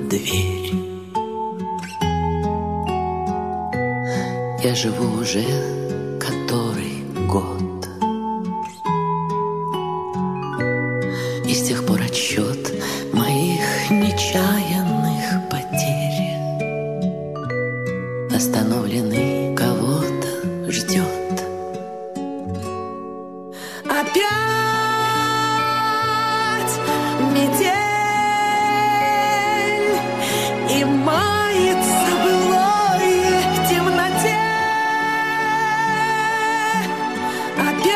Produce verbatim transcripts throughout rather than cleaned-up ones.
дверь. Я живу уже который год, и с тех пор отсчет моих нечаянных потерь остановленный кого-то ждет. Опять метель, и мается былое в темноте. Опять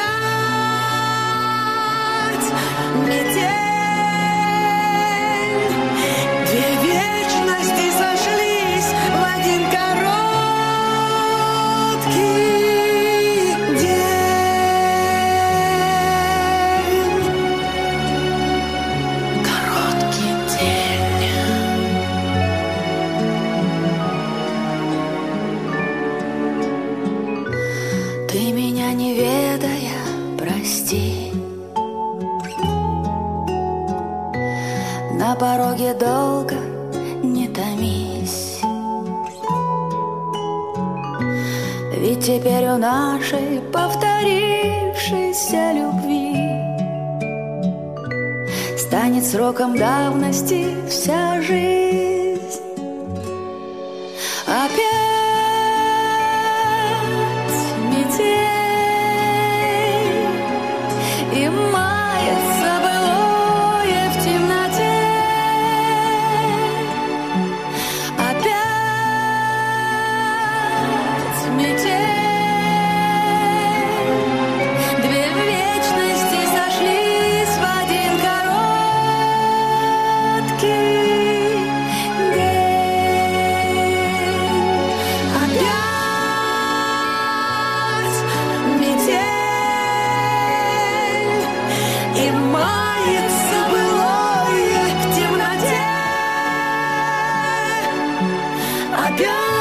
метель, две вечности сошлись в один короткий день. Короткий день. Ты меня не ведая, прости. На пороге долго не томись, ведь теперь у нашей повторившейся любви станет сроком давности вся жизнь. Опять метель, и мается былое в темноте. Опять метель, две вечности сошлись в один короткий день. Опять метель, и мается былое в темноте. Опять